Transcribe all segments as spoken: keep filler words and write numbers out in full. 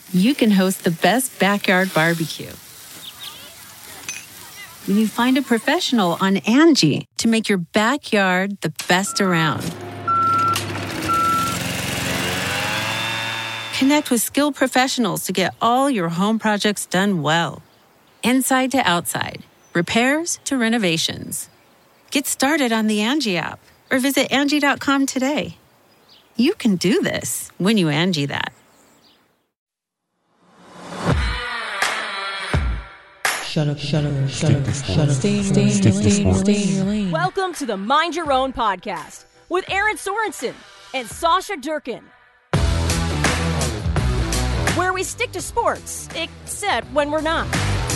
you can host the best backyard barbecue. When you find a professional on Angie to make your backyard the best around. Connect with skilled professionals to get all your home projects done well. Inside to outside, repairs to renovations. Get started on the Angie app or visit Angie dot com today. You can do this when you Angie that. Shut up, shut up, shut up, shut up. Stay in your lane. Welcome to the Mind Your Own podcast with Aaron Sorensen and Sasha Durkin, where we stick to sports, except when we're not.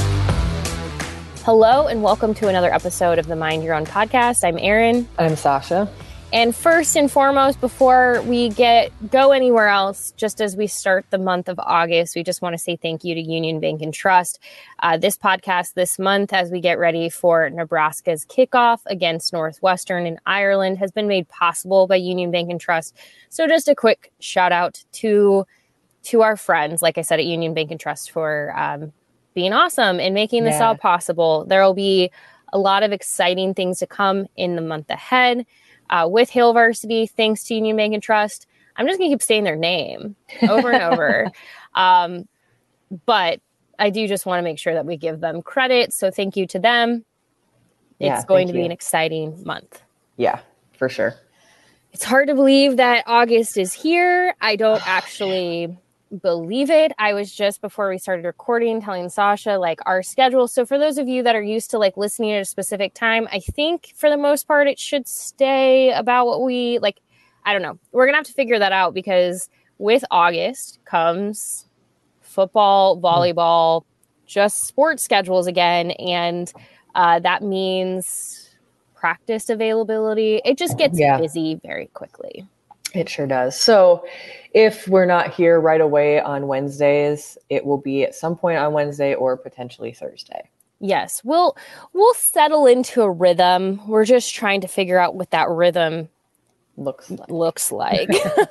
Hello and welcome to another episode of the Mind Your Own podcast. I'm Aaron. I'm Sasha. And first and foremost, before we get go anywhere else, just as we start the month of August, we just want to say thank you to Union Bank and Trust. Uh, this podcast this month, as we get ready for Nebraska's kickoff against Northwestern in Ireland, has been made possible by Union Bank and Trust. So just a quick shout out to, to our friends, like I said, at Union Bank and Trust for um, being awesome and making this yeah. all possible. There will be a lot of exciting things to come in the month ahead. Uh, with Hail Varsity, thanks to Union Bank and Trust. I'm just going to keep saying their name over and over. Um, but I do just want to make sure that we give them credit. So thank you to them. It's yeah, going to you. be an exciting month. Yeah, for sure. It's hard to believe that August is here. I don't actually believe it. I was just, before we started recording, telling Sasha like our schedule. So for those of you that are used to like listening at a specific time, I think for the most part it should stay about what we like. I don't know. We're gonna have to figure that out, because with August comes football, volleyball, just sports schedules again, and uh, that means practice availability. It just gets yeah. busy very quickly. It sure does. So if we're not here right away on Wednesdays, it will be at some point on Wednesday or potentially Thursday. Yes, we'll we'll settle into a rhythm. We're just trying to figure out what that rhythm looks like. looks like.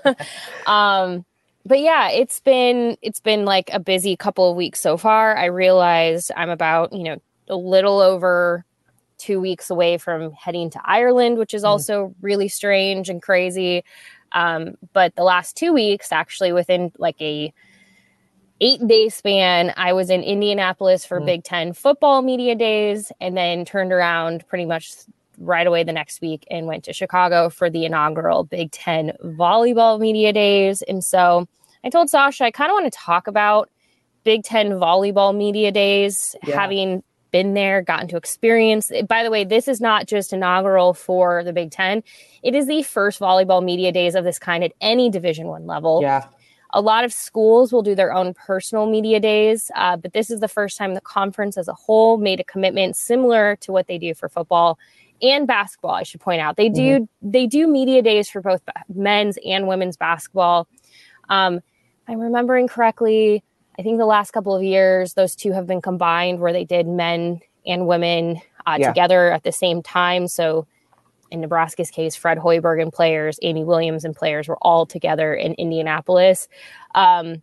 um, but yeah, it's been it's been like a busy couple of weeks so far. I realized I'm about, you know, a little over two weeks away from heading to Ireland, which is also mm. really strange and crazy. Um, but the last two weeks, actually within like a eight day span, I was in Indianapolis for mm. Big Ten football media days, and then turned around pretty much right away the next week and went to Chicago for the inaugural Big Ten volleyball media days. And so I told Sasha, I kind of want to talk about Big Ten volleyball media days, yeah. having been there, gotten to experience. By the way, this is not just inaugural for the Big Ten. It is the first volleyball media days of this kind at any Division One level. Yeah. A lot of schools will do their own personal media days, uh, but this is the first time the conference as a whole made a commitment similar to what they do for football and basketball. I should point out they do mm-hmm. they do media days for both men's and women's basketball. Um, if I'm remembering correctly, I think the last couple of years, those two have been combined where they did men and women uh, yeah. together at the same time. So in Nebraska's case, Fred Hoiberg and players, Amy Williams and players were all together in Indianapolis. Um,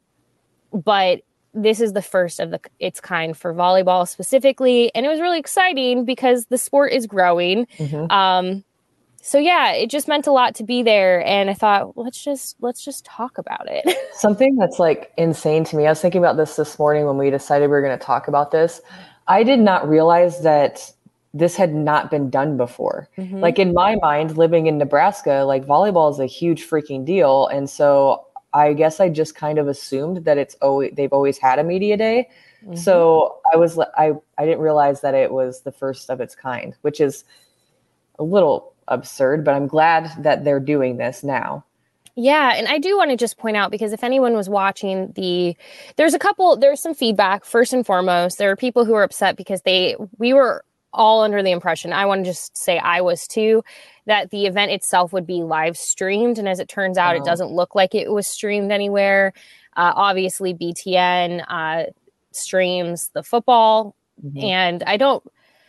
but this is the first of the its kind for volleyball specifically. And it was really exciting because the sport is growing. Mm-hmm. Um, So yeah, it just meant a lot to be there. And I thought, let's just let's just talk about it. Something that's like insane to me. I was thinking about this this morning when we decided we were going to talk about this. I did not realize that this had not been done before. Mm-hmm. Like in my mind, living in Nebraska, like volleyball is a huge freaking deal. And so I guess I just kind of assumed that it's always, they've always had a media day. Mm-hmm. So I was, I, I didn't realize that it was the first of its kind, which is a little absurd, but I'm glad that they're doing this now. Yeah. And I do want to just point out, because if anyone was watching the, there's a couple, there's some feedback. First and foremost, there are people who are upset because they, we were all under the impression, I want to just say I was too, that the event itself would be live streamed. And as it turns out, oh. it doesn't look like it was streamed anywhere. Uh, obviously B T N uh, streams the football. Mm-hmm. And I don't,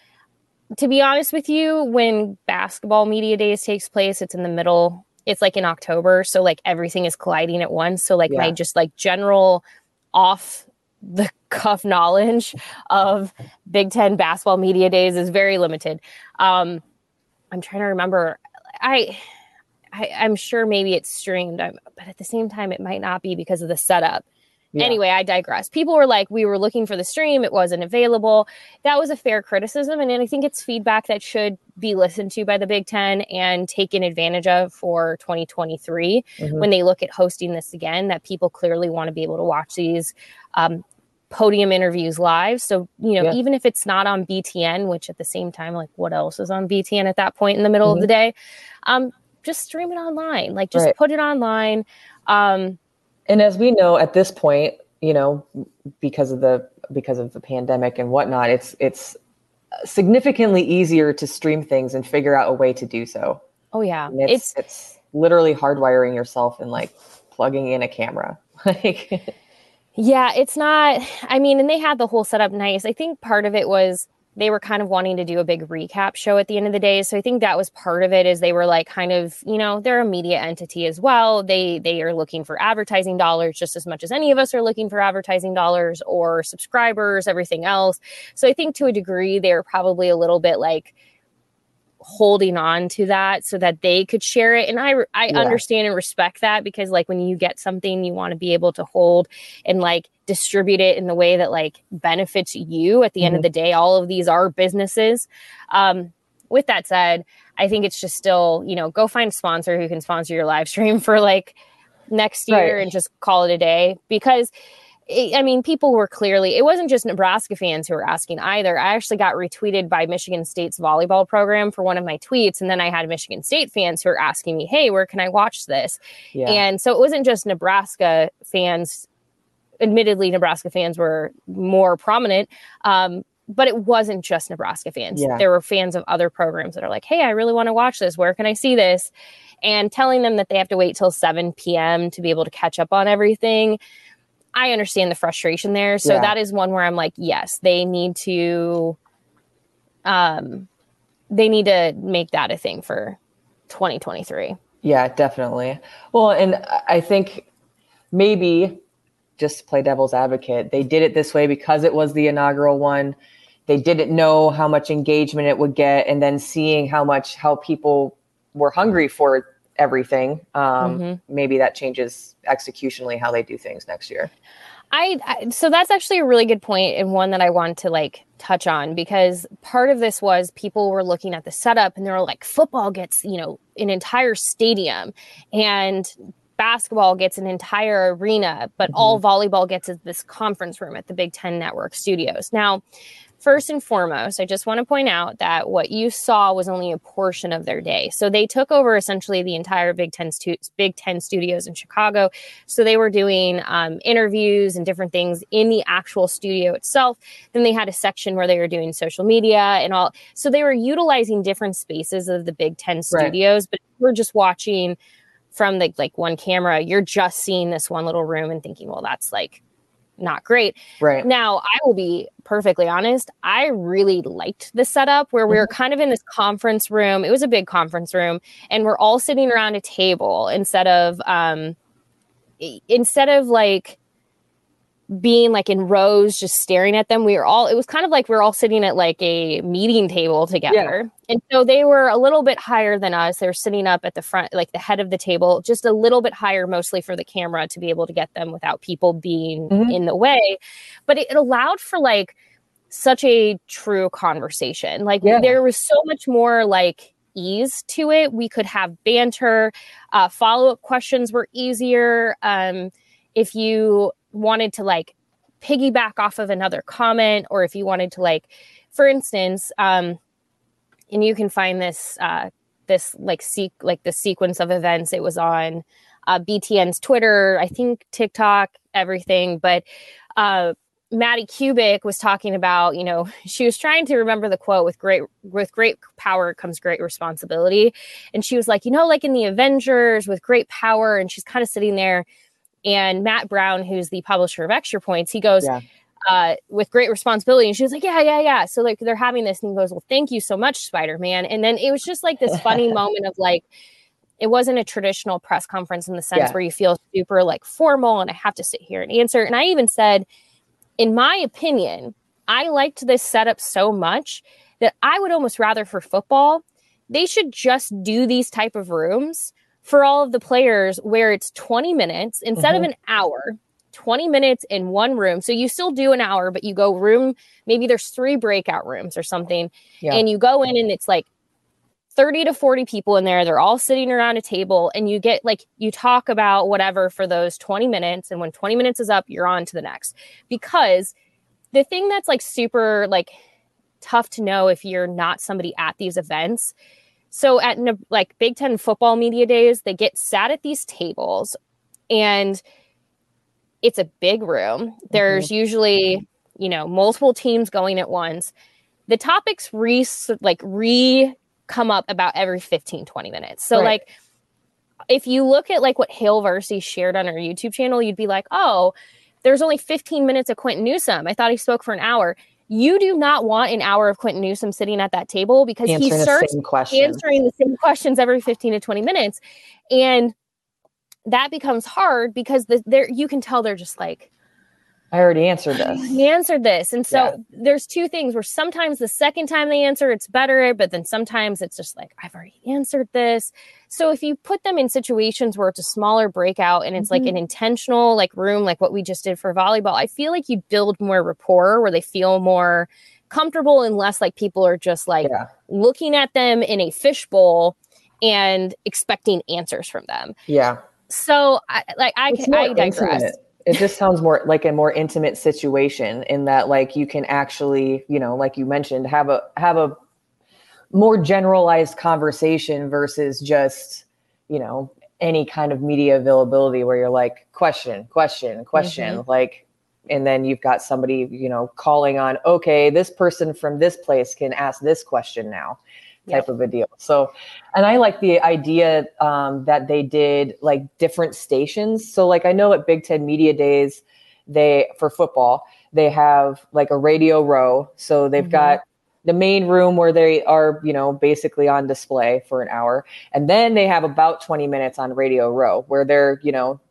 to be honest with you, when basketball media days takes place, it's in the middle. It's like in October. So like everything is colliding at once. So like yeah. my just like general off the cuff knowledge of Big Ten basketball media days is very limited. Um, I'm trying to remember. I, I I'm sure maybe it's streamed, I'm, but at the same time, it might not be because of the setup. Yeah. Anyway, I digress. People were like, we were looking for the stream. It wasn't available. That was a fair criticism. And I think it's feedback that should be listened to by the Big Ten and taken advantage of for twenty twenty-three mm-hmm. when they look at hosting this again, that people clearly want to be able to watch these um, podium interviews live. So, you know, yeah. even if it's not on B T N, which at the same time, like what else is on B T N at that point in the middle mm-hmm. of the day, um, just stream it online, like just right. put it online. Um, And as we know at this point, you know, because of the because of the pandemic and whatnot, it's it's significantly easier to stream things and figure out a way to do so. Oh yeah, it's, it's it's literally hardwiring yourself and like plugging in a camera. Like, yeah, it's not. I mean, and they had the whole setup nice. I think part of it was they were kind of wanting to do a big recap show at the end of the day. So I think that was part of it, is they were like kind of, you know, they're a media entity as well. They they are looking for advertising dollars just as much as any of us are looking for advertising dollars or subscribers, everything else. So I think to a degree, they're probably a little bit like holding on to that so that they could share it. And I, I yeah. understand and respect that, because like when you get something, you want to be able to hold and like distribute it in the way that like benefits you at the mm-hmm. end of the day. All of these are businesses. Um, with that said, I think it's just still, you know, go find a sponsor who can sponsor your live stream for like next year right. and just call it a day, because I mean, people were clearly, it wasn't just Nebraska fans who were asking either. I actually got retweeted by Michigan State's volleyball program for one of my tweets. And then I had Michigan State fans who were asking me, hey, where can I watch this? Yeah. And so it wasn't just Nebraska fans. Admittedly, Nebraska fans were more prominent, um, but it wasn't just Nebraska fans. Yeah. There were fans of other programs that are like, hey, I really want to watch this. Where can I see this? And telling them that they have to wait till seven p.m. to be able to catch up on everything. I understand the frustration there. So yeah. that is one where I'm like, yes, they need to, um, they need to make that a thing for twenty twenty-three. Yeah, definitely. Well, and I think maybe just to play devil's advocate, they did it this way because it was the inaugural one. They didn't know how much engagement it would get. And then seeing how much, how people were hungry for everything. Um, mm-hmm. Maybe that changes executionally how they do things next year. I, I so that's actually a really good point, and one that I want to like touch on, because part of this was people were looking at the setup and they were like, football gets, you know, an entire stadium and basketball gets an entire arena, but mm-hmm. all volleyball gets is this conference room at the Big Ten Network studios. Now, first and foremost, I just want to point out that what you saw was only a portion of their day. So they took over essentially the entire Big Ten, stu- Big Ten studios in Chicago. So they were doing um, interviews and different things in the actual studio itself. Then they had a section where they were doing social media and all. So they were utilizing different spaces of the Big Ten studios, right. But we're just watching from the like one camera. You're just seeing this one little room and thinking, well, that's like not great. Right. Now, I will be perfectly honest. I really liked the setup where we were kind of in this conference room. It was a big conference room, and we're all sitting around a table instead of, um, instead of like being like in rows, just staring at them. We were all, it was kind of like we we're all sitting at like a meeting table together. Yeah. And so they were a little bit higher than us. They were sitting up at the front, like the head of the table, just a little bit higher, mostly for the camera to be able to get them without people being mm-hmm. in the way. But it, it allowed for like such a true conversation. Like yeah. there was so much more like ease to it. We could have banter. Uh, follow-up questions were easier. Um, if you wanted to like piggyback off of another comment, or if you wanted to like, for instance, um, and you can find this, uh, this like seek like the sequence of events. It was on uh, B T N's Twitter, I think TikTok, everything. But uh, Maddie Kubik was talking about, you know, she was trying to remember the quote, with great with great power comes great responsibility. And she was like, you know, like in the Avengers, with great power. And she's kind of sitting there. And Matt Brown, who's the publisher of Extra Points, he goes, yeah. uh, with great responsibility. And she was like, yeah, yeah, yeah. So like they're having this, and he goes, well, thank you so much, Spider-Man. And then it was just like this funny moment of like, it wasn't a traditional press conference in the sense Yeah. where you feel super like formal and I have to sit here and answer. And I even said, in my opinion, I liked this setup so much that I would almost rather for football, they should just do these type of rooms for all of the players where it's twenty minutes instead Mm-hmm. of an hour, twenty minutes in one room. So you still do an hour, but you go room, maybe there's three breakout rooms or something. Yeah. And you go in and it's like thirty to forty people in there. They're all sitting around a table and you get like, you talk about whatever for those twenty minutes. And when twenty minutes is up, you're on to the next. Because the thing that's like super like tough to know if you're not somebody at these events. So at like Big Ten football media days, they get sat at these tables and it's a big room. There's mm-hmm. usually, you know, multiple teams going at once. The topics re like re come up about every fifteen, twenty minutes. So right. like if you look at like what Hail Varsity shared on our YouTube channel, you'd be like, oh, there's only fifteen minutes of Quentin Newsome. I thought he spoke for an hour. You do not want an hour of Quentin Newsome sitting at that table because answering he starts the answering the same questions every fifteen to twenty minutes. And that becomes hard because the, there you can tell they're just like, I already answered this. He answered this. And so yeah. there's two things where sometimes the second time they answer, it's better, but then sometimes it's just like, I've already answered this. So if you put them in situations where it's a smaller breakout and it's mm-hmm. like an intentional like room, like what we just did for volleyball, I feel like you build more rapport where they feel more comfortable and less like people are just like yeah. looking at them in a fishbowl and expecting answers from them. Yeah. So I, like I, I digress. Intimate. It just sounds more like a more intimate situation in that, like, you can actually, you know, like you mentioned, have a have a more generalized conversation versus just, you know, any kind of media availability where you're like, question, question, question, mm-hmm. like, and then you've got somebody, you know, calling on, okay, this person from this place can ask this question now. Type yep. of a deal. So, and I like the idea um, that they did like different stations. So like, I know at Big Ten Media Days, they, for football, they have like a radio row. So they've mm-hmm. got the main room where they are, you know, basically on display for an hour. And then they have about twenty minutes on radio row where they're, you know,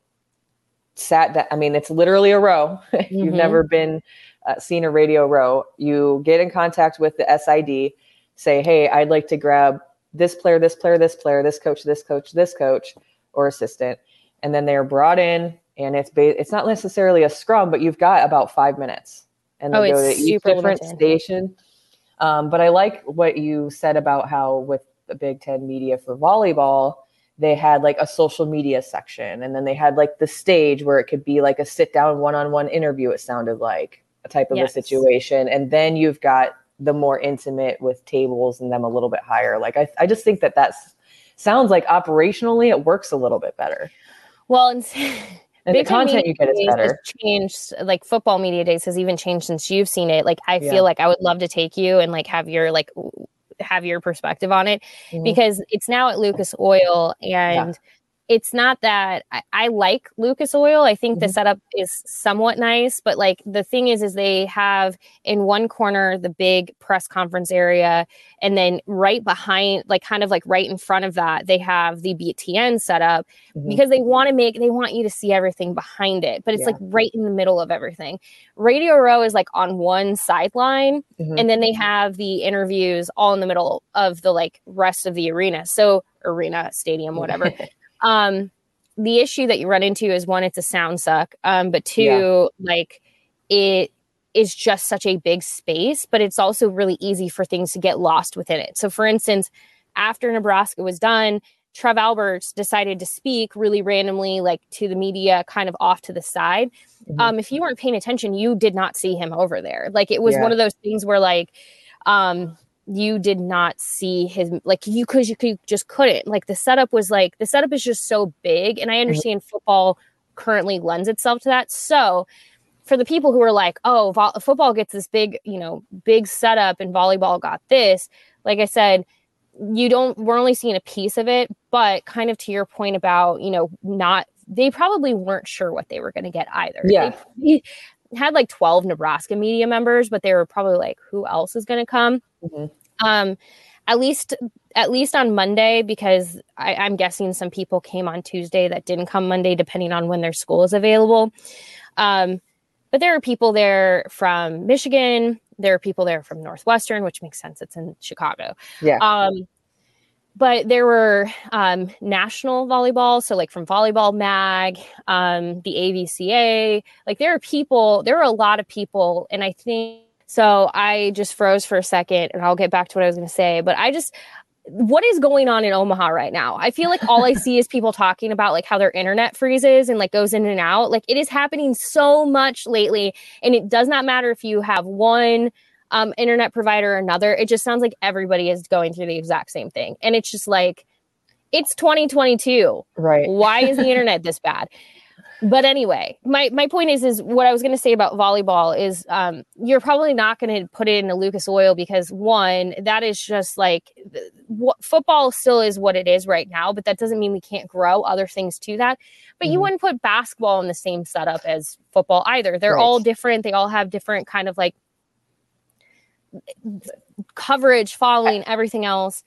sat down. I mean, it's literally a row. Mm-hmm. You've never been uh, seen a radio row. You get in contact with the S I D, say, hey, I'd like to grab this player, this player, this player, this coach, this coach, this coach, or assistant. And then they're brought in, and it's ba- it's not necessarily a scrum, but you've got about five minutes. And they oh, go to it's each super different limited. station. Um, but I like what you said about how with the Big Ten Media for volleyball, they had like a social media section. And then they had like the stage where it could be like a sit down one-on-one interview, it sounded like a type of yes. a situation. And then you've got the more intimate with tables and them a little bit higher. Like, I, I just think that that sounds like operationally it works a little bit better. Well, and, and the content you get is better. Changed, like football media days has even changed since you've seen it. Like, I yeah. feel like I would love to take you and like have your, like have your perspective on it mm-hmm. because it's now at Lucas Oil and yeah. it's not that I, I like Lucas Oil. I think mm-hmm. the setup is somewhat nice, but like the thing is, is they have in one corner, the big press conference area. And then right behind, like kind of like right in front of that, they have the B T N setup mm-hmm. because they want to make, they want you to see everything behind it, but it's yeah. like right in the middle of everything. Radio Row is like on one sideline mm-hmm. and then they have the interviews all in the middle of the like rest of the arena. So arena, stadium, whatever. Um, the issue that you run into is one, it's a sound suck. Um, but two, yeah. like it is just such a big space, but it's also really easy for things to get lost within it. So for instance, after Nebraska was done, Trev Alberts decided to speak really randomly, like to the media, kind of off to the side. Mm-hmm. Um, if you weren't paying attention, you did not see him over there. Like it was yeah. one of those things where like, um, you did not see his, like you could, you could just couldn't like the setup was like, the setup is just so big. And I understand mm-hmm. football currently lends itself to that. So for the people who are like, oh, vo- football gets this big, you know, big setup and volleyball got this, like I said, you don't, we're only seeing a piece of it, but kind of to your point about, you know, not, they probably weren't sure what they were going to get either. Yeah. They, they had like twelve Nebraska media members, but they were probably like, who else is going to come? Mm-hmm. Um, at least at least on Monday, because I, I'm guessing some people came on Tuesday that didn't come Monday, depending on when their school is available. Um, but there are people there from Michigan. There are people there from Northwestern, which makes sense. It's in Chicago. Yeah. Um, but there were um, national volleyball. So like from Volleyball Mag, um, the A V C A, like there are people, there are a lot of people. And I think, so I just froze for a second and I'll get back to what I was going to say. But I just, what is going on in Omaha right now? I feel like all I see is people talking about like how their internet freezes and like goes in and out. Like it is happening so much lately. And it does not matter if you have one um, internet provider or another. It just sounds like everybody is going through the exact same thing. And it's just like, it's twenty twenty-two. Right. Why is the internet this bad? But anyway, my, my point is, is what I was going to say about volleyball is um, you're probably not going to put it into Lucas Oil because, one, that is just like what, football still is what it is right now, but that doesn't mean we can't grow other things to that. But mm-hmm. you wouldn't put basketball in the same setup as football either. They're right. all different. They all have different kind of like coverage, following, everything else.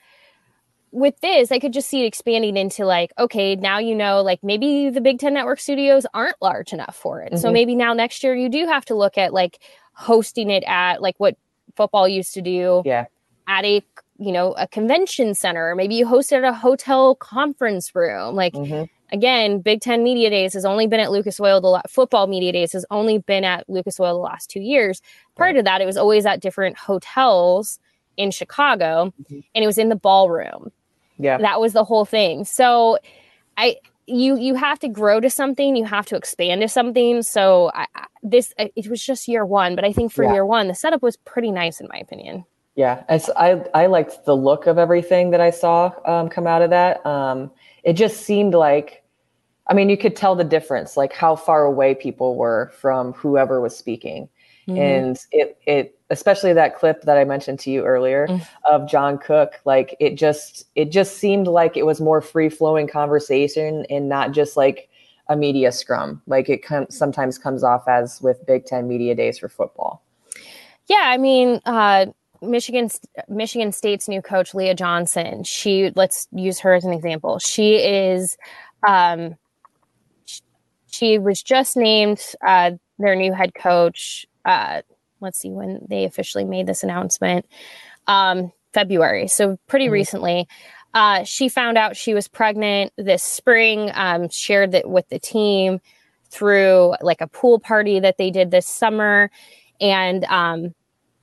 With this, I could just see it expanding into like, okay, now you know, like maybe the Big Ten Network studios aren't large enough for it. Mm-hmm. So maybe now next year you do have to look at like hosting it at like what football used to do yeah. at a, you know, a convention center. Maybe you host it at a hotel conference room. Like, mm-hmm. again, Big Ten Media Days has only been at Lucas Oil. The la- football Media Days has only been at Lucas Oil the last two years. Prior right. to that, it was always at different hotels in Chicago, mm-hmm. and it was in the ballroom. Yeah, that was the whole thing. So I, you, you have to grow to something. You have to expand to something. So I, I, this, it was just year one, but I think for yeah. year one, the setup was pretty nice in my opinion. Yeah. As I, I liked the look of everything that I saw um, come out of that. Um, it just seemed like, I mean, you could tell the difference, like how far away people were from whoever was speaking. Mm-hmm. And it, it, especially that clip that I mentioned to you earlier mm. of John Cook, like it just, it just seemed like it was more free flowing conversation and not just like a media scrum. Like it com- sometimes comes off as with Big Ten Media Days for football. Yeah. I mean, uh, Michigan, Michigan State's new coach, Leah Johnson, she, let's use her as an example. She is, um, she, she was just named, uh, their new head coach, uh, let's see when they officially made this announcement, um, February. So pretty mm-hmm. recently, uh, she found out she was pregnant this spring, um, shared that with the team through like a pool party that they did this summer. And, um,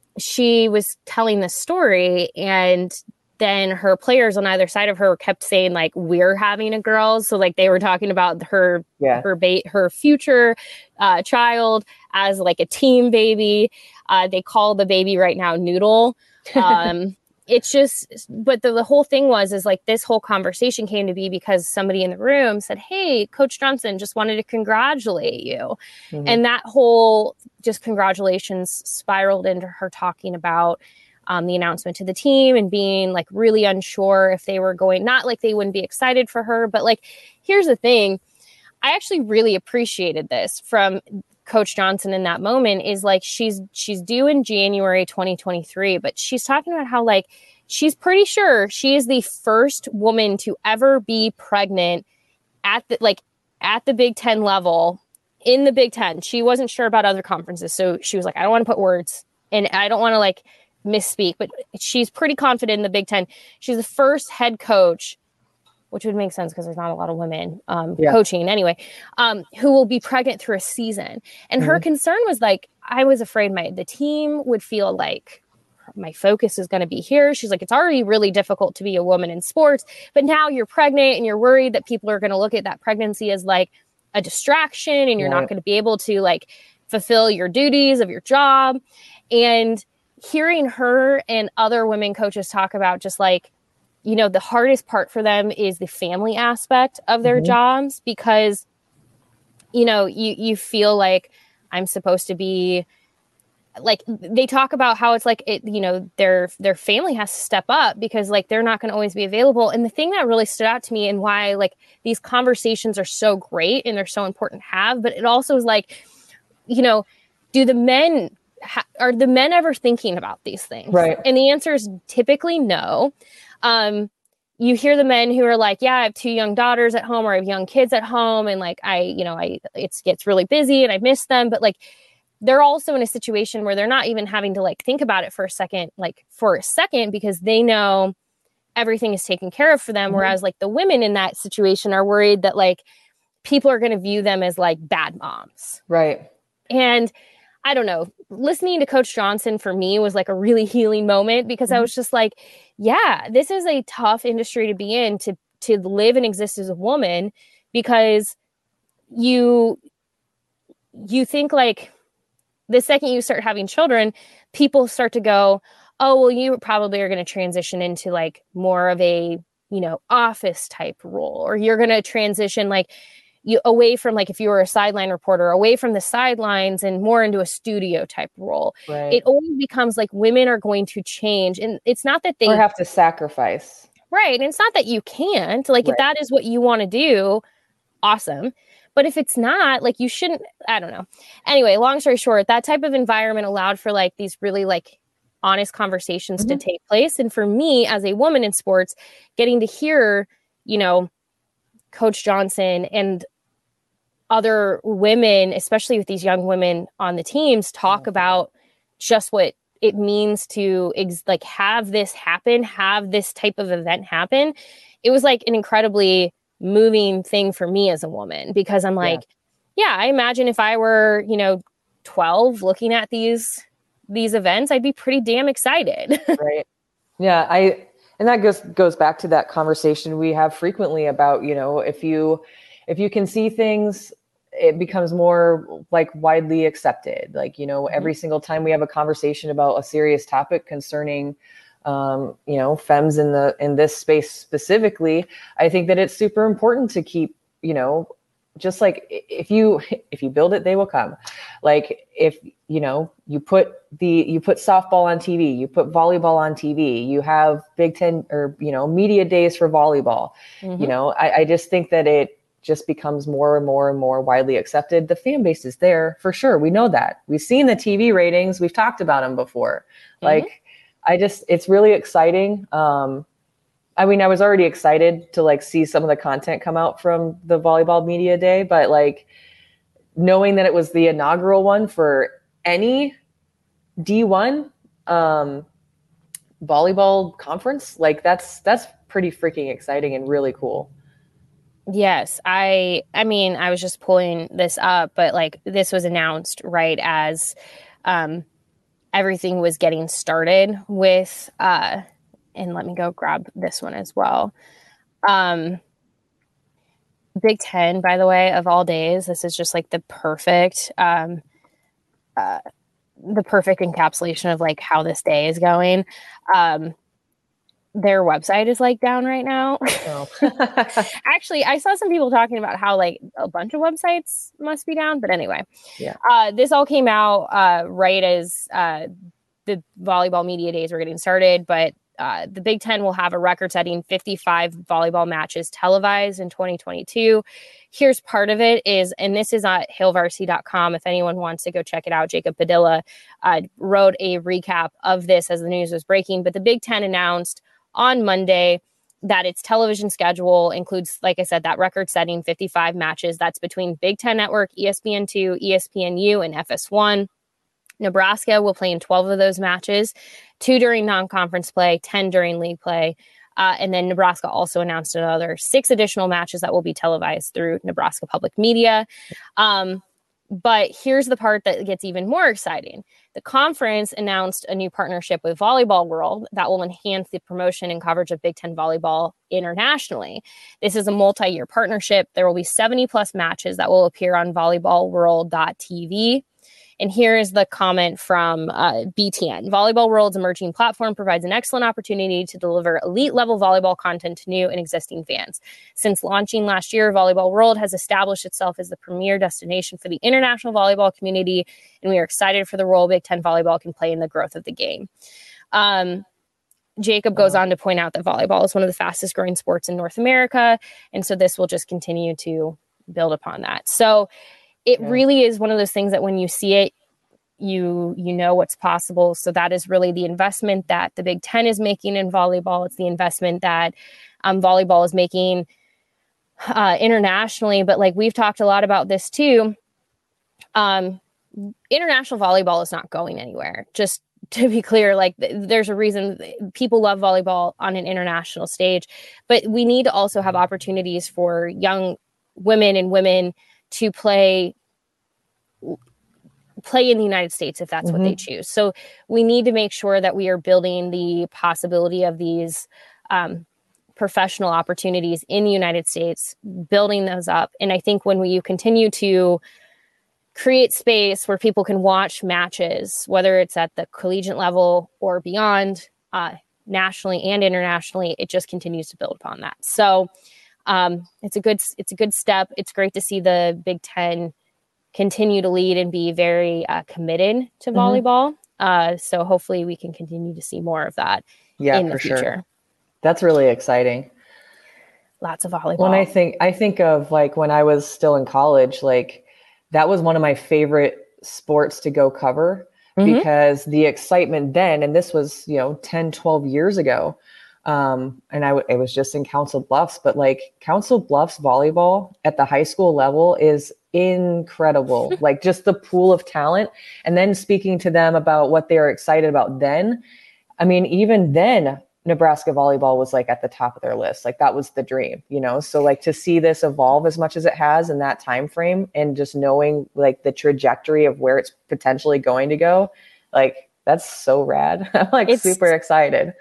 she was telling the story, and then her players on either side of her kept saying like, we're having a girl. So like they were talking about her, yeah. her ba- her future uh, child as like a team baby. Uh, they call the baby right now Noodle. Um, it's just, but the, the whole thing was, is like this whole conversation came to be because somebody in the room said, hey, Coach Johnson, just wanted to congratulate you. Mm-hmm. And that whole just congratulations spiraled into her talking about Um, the announcement to the team and being like really unsure if they were going, not like they wouldn't be excited for her, but like, here's the thing. I actually really appreciated this from Coach Johnson in that moment is like, she's, she's due in January, twenty twenty-three, but she's talking about how like, she's pretty sure she is the first woman to ever be pregnant at the, like at the Big Ten level in the Big Ten. She wasn't sure about other conferences. So she was like, I don't want to put words and I don't want to like, misspeak, but she's pretty confident in the Big Ten. She's the first head coach, which would make sense because there's not a lot of women um, yeah. coaching anyway, um, who will be pregnant through a season. And mm-hmm. her concern was like, I was afraid my the team would feel like my focus is going to be here. She's like, it's already really difficult to be a woman in sports, but now you're pregnant and you're worried that people are going to look at that pregnancy as like a distraction and you're right. not going to be able to like fulfill your duties of your job. And hearing her and other women coaches talk about just like, you know, the hardest part for them is the family aspect of their mm-hmm. jobs because, you know, you, you feel like I'm supposed to be like, they talk about how it's like, it, you know, their, their family has to step up because like, they're not going to always be available. And the thing that really stood out to me and why like these conversations are so great and they're so important to have, but it also is like, you know, do the men ha- are the men ever thinking about these things? Right. And the answer is typically no. Um, you hear the men who are like, yeah, I have two young daughters at home, or I have young kids at home. And like, I, you know, I, it's gets really busy and I miss them. But like, they're also in a situation where they're not even having to like think about it for a second, like for a second, because they know everything is taken care of for them. Mm-hmm. Whereas like the women in that situation are worried that like people are going to view them as like bad moms. Right. And I don't know, listening to Coach Johnson for me was like a really healing moment, because mm-hmm. I was just like, yeah, this is a tough industry to be in, to, to live and exist as a woman, because you, you think like the second you start having children, people start to go, oh, well, you probably are going to transition into like more of a, you know, office type role, or you're going to transition like you away from like, if you were a sideline reporter, away from the sidelines and more into a studio type role. Right. It always becomes like women are going to change. And it's not that they or have to sacrifice. Right. And it's not that you can't, like, right. if that is what you want to do, awesome. But if it's not, like, you shouldn't, I don't know. Anyway, long story short, that type of environment allowed for like these really like honest conversations mm-hmm. to take place. And for me as a woman in sports, getting to hear, you know, Coach Johnson and other women, especially with these young women on the teams, talk mm-hmm. about just what it means to ex- like have this happen, have this type of event happen. It was like an incredibly moving thing for me as a woman, because I'm like, yeah, yeah I imagine if I were, you know, twelve looking at these, these events, I'd be pretty damn excited. Right. Yeah. I, and that goes, goes back to that conversation we have frequently about, you know, if you, if you can see things, it becomes more like widely accepted. Like, you know, every mm-hmm. single time we have a conversation about a serious topic concerning, um, you know, femmes in the, in this space specifically, I think that it's super important to keep, you know, just like if you, if you build it, they will come. Like if, you know, you put the, you put softball on T V, you put volleyball on T V, you have Big Ten or, you know, media days for volleyball, mm-hmm. you know, I, I just think that it just becomes more and more and more widely accepted. The fan base is there for sure. We know that. We've seen the T V ratings. We've talked about them before. Mm-hmm. Like, I just, it's really exciting. Um, I mean, I was already excited to like see some of the content come out from the volleyball media day, but like knowing that it was the inaugural one for any D one um, volleyball conference, like that's, that's pretty freaking exciting and really cool. Yes. I, I mean, I was just pulling this up, but like this was announced right as um, everything was getting started with, uh, and let me go grab this one as well. Um, Big Ten, by the way, of all days, this is just like the perfect, um, uh, the perfect encapsulation of like how this day is going. Um, their website is like down right now. Oh. Actually, I saw some people talking about how like a bunch of websites must be down, but anyway, yeah. Uh, this all came out uh, right as uh, the volleyball media days were getting started, but Uh, the Big Ten will have a record-setting fifty-five volleyball matches televised in twenty twenty-two. Here's part of it is, and this is at hail varsity dot com. If anyone wants to go check it out, Jacob Padilla uh, wrote a recap of this as the news was breaking. But the Big Ten announced on Monday that its television schedule includes, like I said, that record-setting fifty-five matches. That's between Big Ten Network, E S P N two, E S P N U, and F S one. Nebraska will play in twelve of those matches, two during non-conference play, ten during league play. Uh, and then Nebraska also announced another six additional matches that will be televised through Nebraska Public Media. Um, but here's the part that gets even more exciting. The conference announced a new partnership with Volleyball World that will enhance the promotion and coverage of Big Ten volleyball internationally. This is a multi-year partnership. There will be seventy plus matches that will appear on volleyball world dot t v. And here is the comment from uh, B T N. Volleyball World's emerging platform provides an excellent opportunity to deliver elite-level volleyball content to new and existing fans. Since launching last year, Volleyball World has established itself as the premier destination for the international volleyball community, and we are excited for the role Big Ten volleyball can play in the growth of the game. Um, Jacob goes on to point out that volleyball is one of the fastest-growing sports in North America, and so this will just continue to build upon that. So it yeah. really is one of those things that when you see it, you you know what's possible. So that is really the investment that the Big Ten is making in volleyball. It's the investment that um, volleyball is making uh, internationally. But like we've talked a lot about this too. Um, international volleyball is not going anywhere. Just to be clear, like th- there's a reason people love volleyball on an international stage, but we need to also have opportunities for young women and women to play play in the United States if that's mm-hmm. what they choose. So we need to make sure that we are building the possibility of these um, professional opportunities in the United States, building those up. And I think when we continue to create space where people can watch matches, whether it's at the collegiate level or beyond, uh, nationally and internationally, it just continues to build upon that. So um, it's a good, it's a good step. It's great to see the Big Ten continue to lead and be very uh, committed to mm-hmm. volleyball. Uh, so hopefully we can continue to see more of that yeah, in the for future. Sure. That's really exciting. Lots of volleyball. When I think, I think of like when I was still in college, like that was one of my favorite sports to go cover mm-hmm. because the excitement then, and this was, you know, ten, twelve years ago. Um, and I, w- it was just in Council Bluffs, but like Council Bluffs volleyball at the high school level is incredible. Like just the pool of talent. And then speaking to them about what they were excited about then, I mean, even then Nebraska volleyball was like at the top of their list. Like that was the dream, you know? So like to see this evolve as much as it has in that time frame and just knowing like the trajectory of where it's potentially going to go, like that's so rad. I'm like it's, super excited.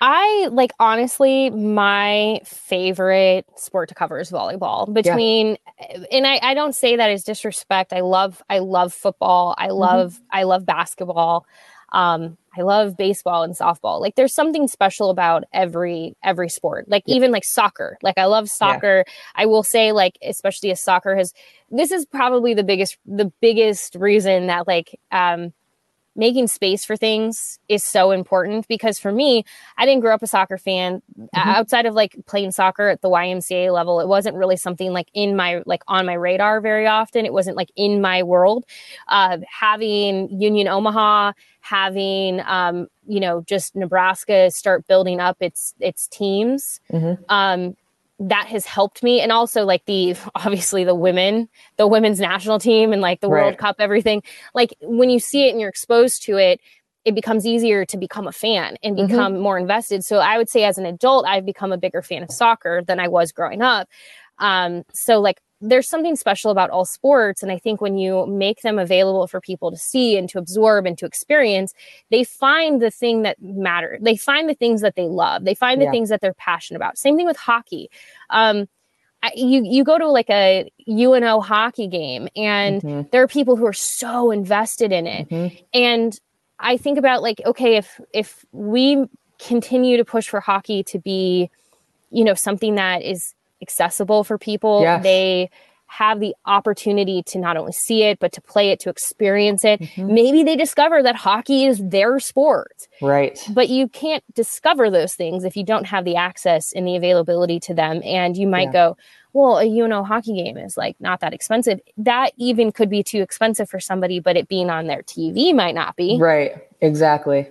I like, honestly, my favorite sport to cover is volleyball between, yeah. and I, I don't say that as disrespect. I love, I love football. I love, mm-hmm. I love basketball. Um, I love baseball and softball. Like there's something special about every, every sport, like yeah. even like soccer. Like I love soccer. Yeah. I will say like, especially as soccer has, this is probably the biggest, the biggest reason that like, um, making space for things is so important because for me, I didn't grow up a soccer fan mm-hmm. outside of like playing soccer at the Y M C A level. It wasn't really something like in my, like on my radar very often. It wasn't like in my world. Uh, having Union Omaha, having, um, you know, just Nebraska start building up its, its teams. Mm-hmm. Um, that has helped me. And also like the, obviously the women, the women's national team and like the right. World Cup, everything, like when you see it and you're exposed to it, it becomes easier to become a fan and become mm-hmm. more invested. So I would say as an adult, I've become a bigger fan of soccer than I was growing up. Um, so like there's something special about all sports. And I think when you make them available for people to see and to absorb and to experience, they find the thing that matters. They find the things that they love. They find the yeah. things that they're passionate about. Same thing with hockey. Um, I, you, you go to like a U N O hockey game and mm-hmm. there are people who are so invested in it. Mm-hmm. And I think about like, okay, if, if we continue to push for hockey to be, you know, something that is accessible for people, yes. they have the opportunity to not only see it, but to play it, to experience it. Mm-hmm. Maybe they discover that hockey is their sport. Right. But you can't discover those things if you don't have the access and the availability to them. And you might yeah. go, well, a U N O hockey game is like not that expensive. That even could be too expensive for somebody, but it being on their T V might not be. Right. Exactly.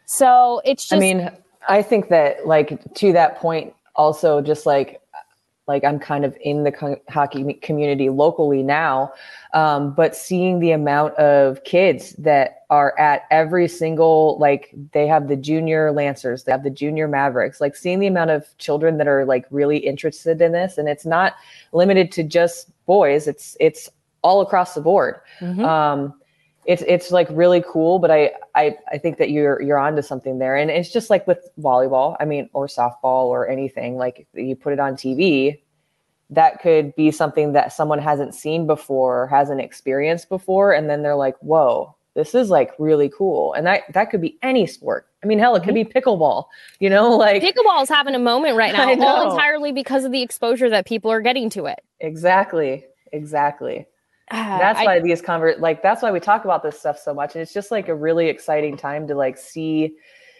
So it's just, I mean, I think that like to that point also just like, like I'm kind of in the co- hockey community locally now, um, but seeing the amount of kids that are at every single, like they have the junior Lancers, they have the junior Mavericks, like seeing the amount of children that are like really interested in this. And it's not limited to just boys. It's, it's all across the board. Mm-hmm. Um, it's, it's like really cool, but I, I, I think that you're, you're onto something there. And it's just like with volleyball, I mean, or softball or anything, like you put it on T V, that could be something that someone hasn't seen before, hasn't experienced before. And then they're like, whoa, this is like really cool. And that, that could be any sport. I mean, hell, it could be pickleball, you know, like pickleball is having a moment right now, all entirely because of the exposure that people are getting to it. Exactly. Exactly. Uh, that's I, why these convert, like, that's why we talk about this stuff so much. And it's just like a really exciting time to like see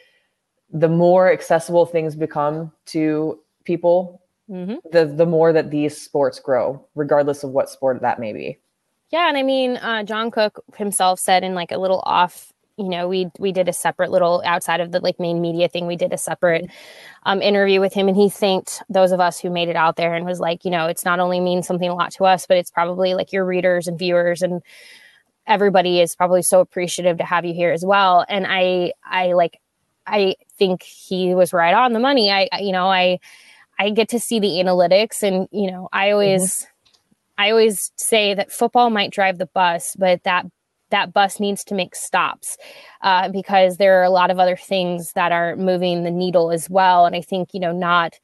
the more accessible things become to people, mm-hmm. the, the more that these sports grow, regardless of what sport that may be. Yeah. And I mean, uh, John Cook himself said in like a little off, you know, we, we did a separate little outside of the like main media thing. We did a separate um, interview with him, and he thanked those of us who made it out there and was like, you know, it's not only means something a lot to us, but it's probably like your readers and viewers and everybody is probably so appreciative to have you here as well. And I, I like, I think he was right on the money. I, you know, I, I get to see the analytics, and, you know, I always, mm-hmm. I always say that football might drive the bus, but that that bus needs to make stops uh, because there are a lot of other things that are moving the needle as well. And I think, you know, not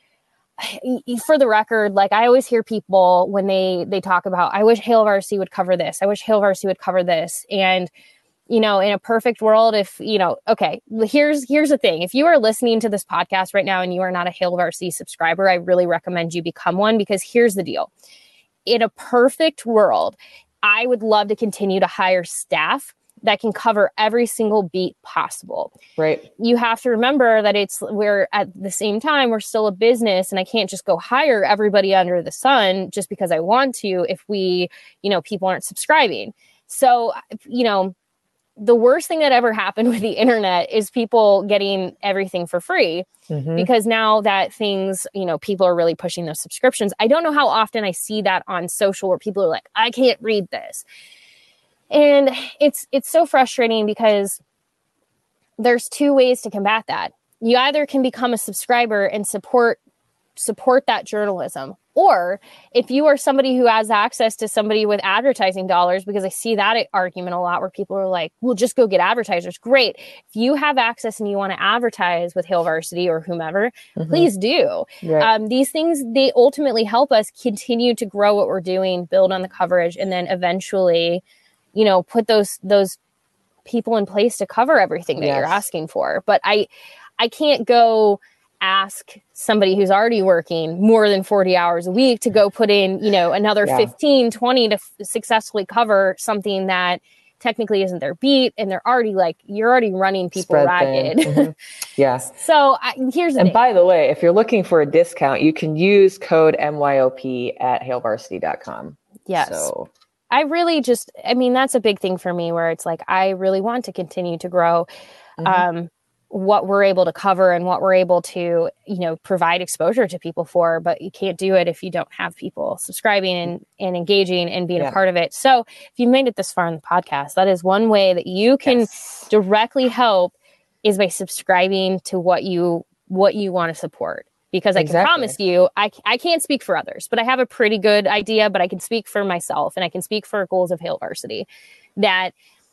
for the record, like I always hear people when they, they talk about, I wish Hail Varsity would cover this. I wish Hail Varsity would cover this. And, you know, in a perfect world, if, you know, okay, here's, here's the thing. If you are listening to this podcast right now and you are not a Hail Varsity subscriber, I really recommend you become one, because here's the deal. In a perfect world, I would love to continue to hire staff that can cover every single beat possible. Right. You have to remember that it's, we're at the same time, we're still a business, and I can't just go hire everybody under the sun just because I want to, if we, you know, people aren't subscribing. So, you know, the worst thing that ever happened with the internet is people getting everything for free, mm-hmm. because now that things, you know, people are really pushing those subscriptions. I don't know how often I see that on social where people are like, I can't read this. And it's, it's so frustrating because there's two ways to combat that. You either can become a subscriber and support, support that journalism. Or if you are somebody who has access to somebody with advertising dollars, because I see that argument a lot where people are like, well, just go get advertisers. Great. If you have access and you want to advertise with Hail Varsity or whomever, mm-hmm. please do. Right. Um, these things, they ultimately help us continue to grow what we're doing, build on the coverage, and then eventually, you know, put those, those people in place to cover everything that yes. you're asking for. But I, I can't go ask somebody who's already working more than forty hours a week to go put in, you know, another yeah. fifteen, twenty to f- successfully cover something that technically isn't their beat. And they're already like, you're already running people Spread ragged. Mm-hmm. Yeah. So I, here's the And thing. by the way, if you're looking for a discount, you can use code M Y O P at hail varsity dot com. Yes. So I really just, I mean, that's a big thing for me where it's like, I really want to continue to grow. Mm-hmm. Um, what we're able to cover and what we're able to, you know, provide exposure to people for, but you can't do it if you don't have people subscribing and, and engaging and being yeah. a part of it. So if you've made it this far in the podcast, that is one way that you can yes. directly help is by subscribing to what you, what you want to support. Because I exactly. can promise you, I, I can't speak for others, but I have a pretty good idea, but I can speak for myself and I can speak for Goals of Hail Varsity that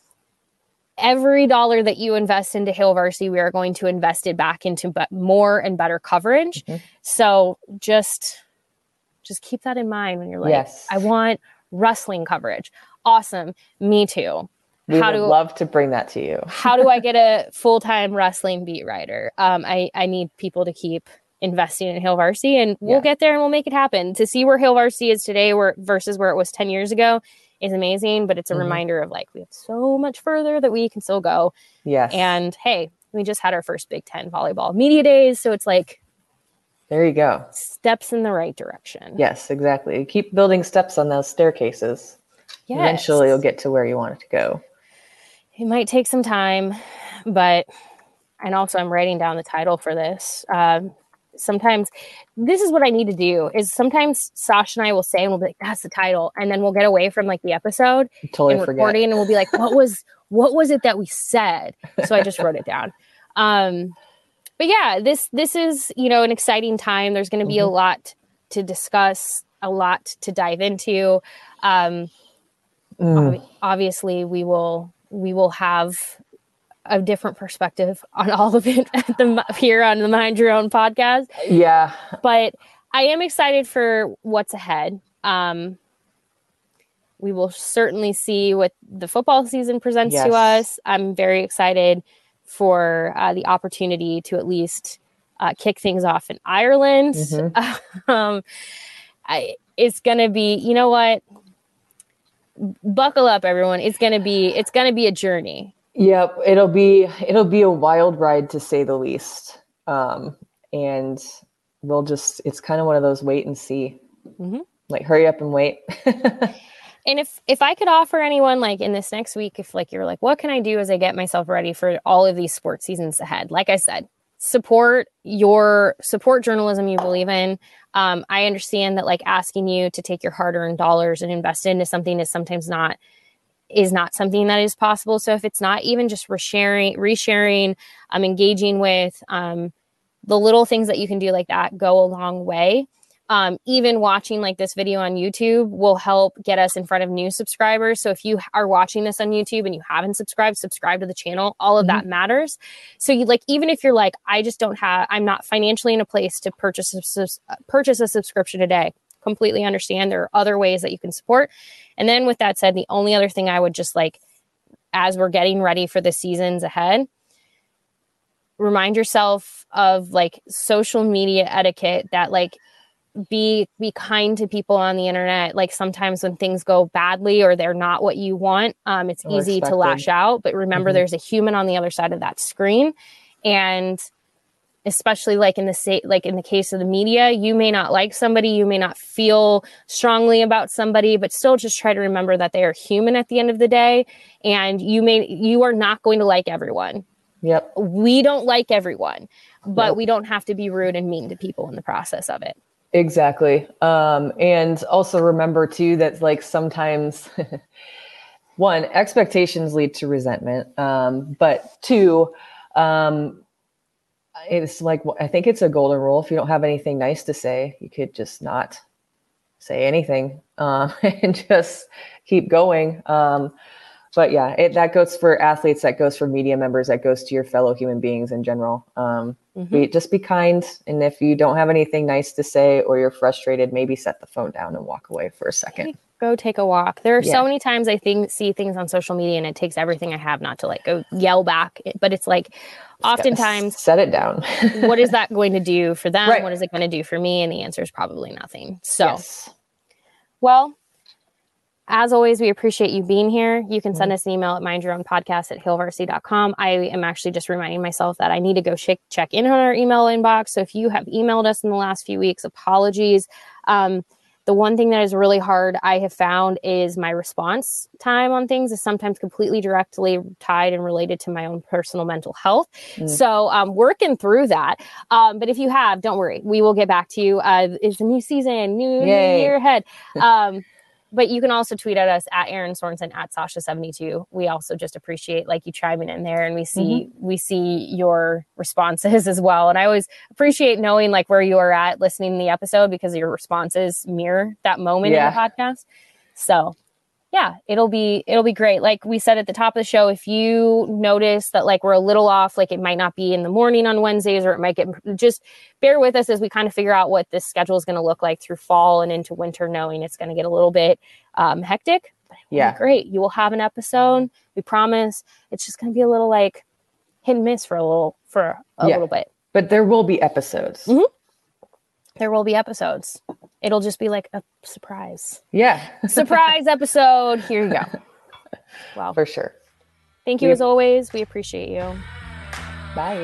every dollar that you invest into Hail Varsity, we are going to invest it back into be- more and better coverage. Mm-hmm. So just, just keep that in mind when you're like, yes. I want wrestling coverage. Awesome. Me too. We how would do, love to bring that to you. How do I get a full-time wrestling beat writer? Um, I, I need people to keep investing in Hail Varsity, and we'll yeah. get there and we'll make it happen. To see where Hail Varsity is today where, versus where it was ten years ago is amazing, but it's a mm-hmm. reminder of like, we have so much further that we can still go. Yes. And hey, we just had our first Big Ten volleyball media days. So it's like, there you go. Steps in the right direction. Yes, exactly. Keep building steps on those staircases. Yes. Eventually you'll get to where you want it to go. It might take some time, but, and also I'm writing down the title for this. Um, Sometimes this is what I need to do is sometimes Sasha and I will say, and we'll be like, that's the title. And then we'll get away from like the episode totally and recording forget. And we'll be like, what was, what was it that we said? So I just wrote it down. Um, but yeah, this, this is, you know, an exciting time. There's going to be mm-hmm. a lot to discuss, a lot to dive into. Um, mm. ob- obviously we will, we will have a different perspective on all of it at the, here on the Mind Your Own podcast. Yeah. But I am excited for what's ahead. Um, we will certainly see what the football season presents yes. to us. I'm very excited for uh, the opportunity to at least uh, kick things off in Ireland. Mm-hmm. um, I, it's going to be, you know what? Buckle up, everyone. It's going to be, it's going to be a journey. Yep, it'll be it'll be a wild ride to say the least, um, and we'll just it's kind of one of those wait and see, mm-hmm. like hurry up and wait. And if if I could offer anyone, like in this next week, if like you're like, what can I do as I get myself ready for all of these sports seasons ahead? Like I said, support your support journalism you believe in. Um, I understand that like asking you to take your hard-earned dollars and invest into something is sometimes not is not something that is possible. So if it's not even just resharing, resharing, um, engaging with um, the little things that you can do like that go a long way. Um, even watching like this video on YouTube will help get us in front of new subscribers. So if you are watching this on YouTube and you haven't subscribed, subscribe to the channel. All of mm-hmm. that matters. So you like, even if you're like, I just don't have, I'm not financially in a place to purchase a, purchase a subscription today. Completely understand. There are other ways that you can support. And then with that said, the only other thing I would just like, as we're getting ready for the seasons ahead, remind yourself of like social media etiquette that like, be be kind to people on the internet. Like sometimes when things go badly or they're not what you want, um, it's or easy expected. to lash out. But remember, mm-hmm. there's a human on the other side of that screen. And especially like in the sa- like in the case of the media, you may not like somebody, you may not feel strongly about somebody, but still just try to remember that they are human at the end of the day. And you may you are not going to like everyone. Yep. We don't like everyone, but nope. we don't have to be rude and mean to people in the process of it. Exactly. Um, and also remember too, that like sometimes one, expectations lead to resentment. Um, but two, um, it's like, I think it's a golden rule. If you don't have anything nice to say, you could just not say anything, uh, and just keep going. Um, But yeah, it, that goes for athletes, that goes for media members, that goes to your fellow human beings in general. Um, mm-hmm. be, just be kind. And if you don't have anything nice to say or you're frustrated, maybe set the phone down and walk away for a second. Go take a walk. There are yeah. so many times I think see things on social media and it takes everything I have not to like go yell back. But it's like oftentimes set it down. What is that going to do for them? Right. What is it going to do for me? And the answer is probably nothing. So, yes. well, as always, we appreciate you being here. You can send us an email at mindyourownpodcast at hail varsity dot com. I am actually just reminding myself that I need to go check, check in on our email inbox. So if you have emailed us in the last few weeks, apologies. Um, the one thing that is really hard I have found is my response time on things is sometimes completely directly tied and related to my own personal mental health. Mm. So um, working through that. Um, but if you have, don't worry. We will get back to you. Uh, it's a new season, new, new year ahead. Um But you can also tweet at us at Erin Sorensen, at Sasha seventy-two. We also just appreciate like you chiming in there, and we see mm-hmm. we see your responses as well. And I always appreciate knowing like where you are at listening to the episode because your responses mirror that moment yeah. in the podcast. So yeah, it'll be it'll be great. Like we said at the top of the show, if you notice that like we're a little off, like it might not be in the morning on Wednesdays, or it might get, just bear with us as we kind of figure out what this schedule is going to look like through fall and into winter, knowing it's going to get a little bit um, hectic. But it will yeah, be great. You will have an episode. We promise. It's just going to be a little like hit and miss for a little for a yeah. little bit. But there will be episodes. Mm-hmm. There will be episodes. It'll just be like a surprise. Yeah. Surprise episode. Here you go. Well, for sure. Thank you we, as always. We appreciate you. Bye.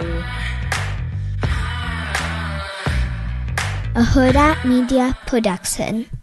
A Huda Media Production.